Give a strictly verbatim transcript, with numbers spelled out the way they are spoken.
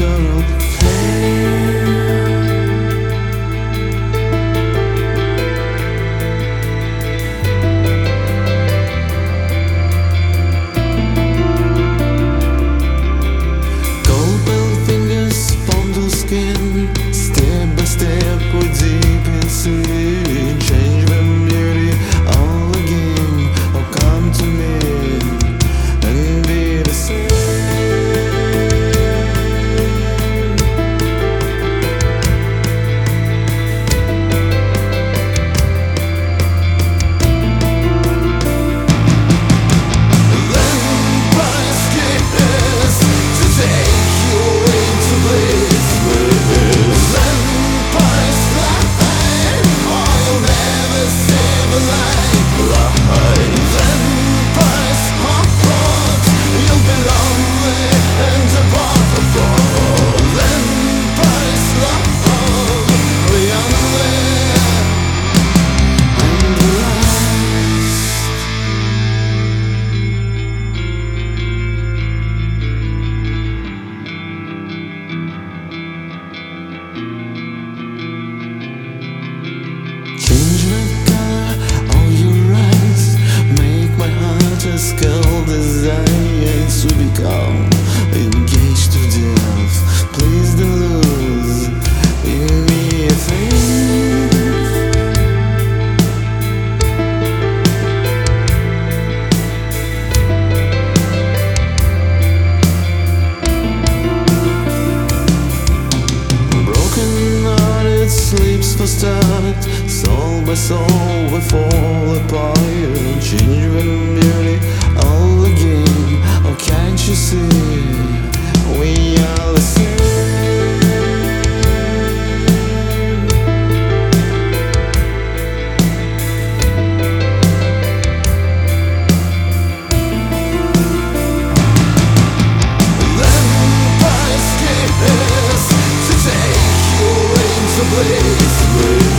eternal flame. Cold fingers fondle skin, step by step we're deep into it. Change the beauty all again, oh come to me and be the same. Change the color of your eyes, make my heart a skull desire to become engaged to death. Please don't lose in me a faith. Broken hearted sleeps for start, soul by soul we fall apart. Change with beauty all again, oh can't you see we are the same. Vampires kiss to take you into place.